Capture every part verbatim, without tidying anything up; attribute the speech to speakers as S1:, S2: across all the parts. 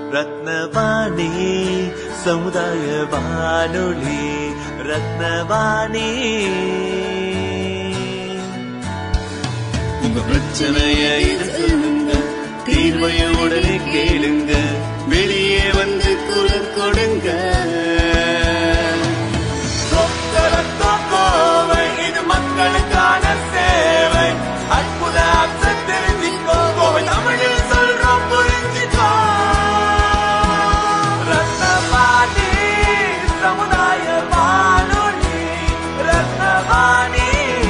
S1: ரத்னவாணி சமுதாய வானொலி. ரத்னவாணி உங்க பிரச்சனைய சொல்லுங்க, தீர்வைய உடனே கேளுங்க, வெளியே வந்து குரல் கொடுங்க. இது மக்களுக்கான சேவை. அற்புத தெரிஞ்சுக்கோ, தமிழில் சொல்றோம் புரிஞ்சுக்கோ. ரத்னவாணி சமுதாய வானொலி. ரத்னவாணி.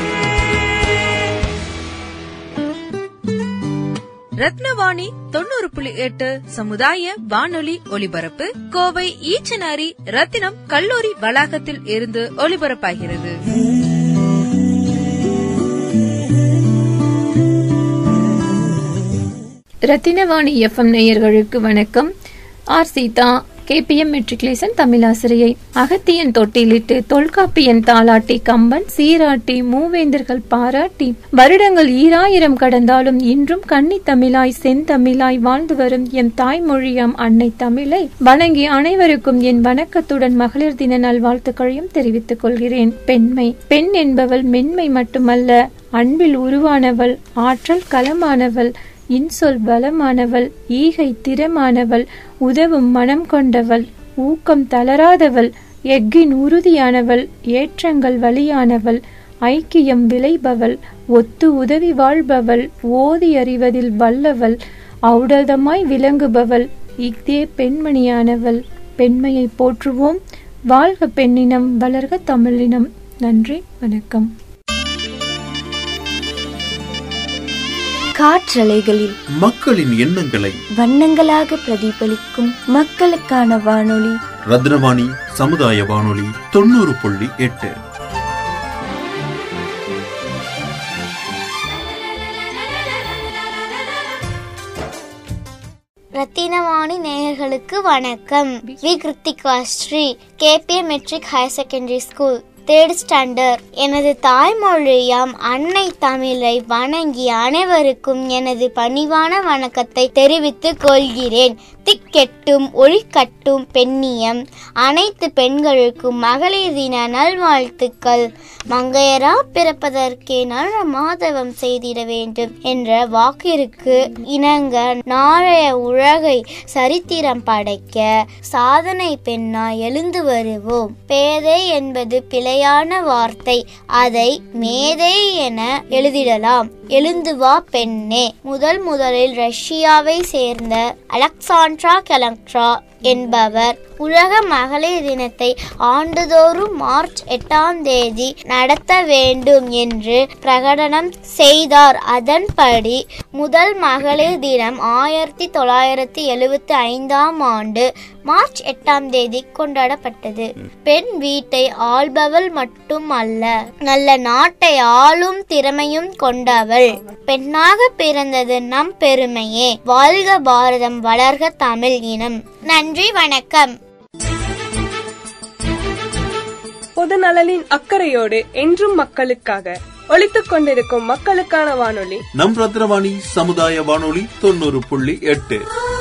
S2: ரத்னவாணி தொண்ணூறு புள்ளி எட்டு சமுதாய வானொலி ஒலிபரப்பு கோவை ஈச்சனாரி ரத்தினம் கல்லூரி வளாகத்தில் இருந்து ஒலிபரப்பாகிறது.
S3: ரத்தினவாணி எஃப்எம் நேயர்களுக்கு வணக்கம். ஆர் சீதா, கேபிஎம் மெட்ரிகுலேஷன் தமிழாசிரியை. அகத்தியன் தொட்டிலிட்டு தொல்காப்பியன் தாளாட்டி கம்பன் சீராட்டி மூவேந்தர்கள் பாராட்டி வருடங்கள் ஈராயிரம் கடந்தாலும் இன்றும் கன்னி தமிழாய் செந்தமிழாய் வாழ்ந்து வரும் எம் தாய்மொழியாம் அன்னை தமிழை வணங்கி அனைவருக்கும் என் வணக்கத்துடன் மகளிர் தின நல்வாழ்த்துக்களையும் தெரிவித்துக் கொள்கிறேன். பெண்மை, பெண் என்பவள் மென்மை மட்டுமல்ல, அன்பில் உருவானவள், ஆற்றல் களமானவள், இன்சொல் பலமானவள், ஈகை திறமானவள், உதவும் மனம் கொண்டவள், ஊக்கம் தளராதவள், எஃகின் உறுதியானவள், ஏற்றங்கள் வழியானவள், ஐக்கியம் விளைபவள், ஒத்து உதவி வாழ்பவள், ஓதி அறிவதில் வல்லவள், ஔடதமாய் விளங்குபவள், இஃதே பெண்மணியானவள். பெண்மையை போற்றுவோம். வாழ்க பெண்ணினம், வளர்க தமிழினம். நன்றி, வணக்கம்.
S4: காற்றலைகளில்
S5: மக்களின் எண்ணங்களை
S4: வண்ணங்களாக பிரதிபலிக்கும் மக்களுக்கான வானொலி
S5: ரத்னவாணி சமுதாய வானொலி தொண்ணூறு புள்ளி எட்டு.
S6: ரத்தினவாணி நேயர்களுக்கு வணக்கம். V Kiruthika Sri, KPM matric higher secondary school, third standard. எனது தாய்மொழியாம் அன்னை தமிழை வணங்கி அனைவருக்கும் எனது பணிவான வணக்கத்தை தெரிவித்துக் கொள்கிறேன். திக்கெட்டும் ஒளிக்கட்டும் பெண்ணியம். அனைத்து பெண்களுக்கும் மகளிர் தின நல்வாழ்த்துக்கள். மங்கையரா பிறப்பதற்கே நல்ல மாதவம் செய்திட வேண்டும் என்ற வாக்கிற்கு இணங்க நாளைய உலகை சரித்திரம் படைக்க சாதனை பெண்ணாய் எழுந்து வருவோம். பேதை என்பது பிழையான வார்த்தை, அதை மேதை என எழுதிடலாம். எழுந்து வா பெண்ணே. முதல் முதலில் ரஷ்யாவை சேர்ந்த அலெக்சாண்ட்ரா கெலங்ட்ரா என்பவர் உலக மகளிர் தினத்தை ஆண்டுதோறும் மார்ச் எட்டாம் தேதி நடத்த வேண்டும் என்று பிரகடனம் செய்தார். அதன்படி முதல் மகளிர் தினம் ஆயிரத்தி தொள்ளாயிரத்தி எழுபத்தி ஐந்தாம் ஆண்டு மார்ச் எட்டாம் தேதி கொண்டாடப்பட்டது. பெண் வீட்டை ஆள்பவள் மட்டும் அல்ல, நல்ல நாட்டை ஆளும் திறமையும் கொண்டவள். பெண்ணாக பிறந்தது நம் பெருமையே. வாழ்க பாரதம், வளர்க தமிழ் இனம். நன்றி, வணக்கம்.
S7: பொது நலனின் அக்கறையோடு என்றும் மக்களுக்காக ஒலித்துக் கொண்டிருக்கும் மக்களுக்கான வானொலி
S5: நம் ரத்னவாணி சமுதாய வானொலி தொண்ணூறு புள்ளி எட்டு.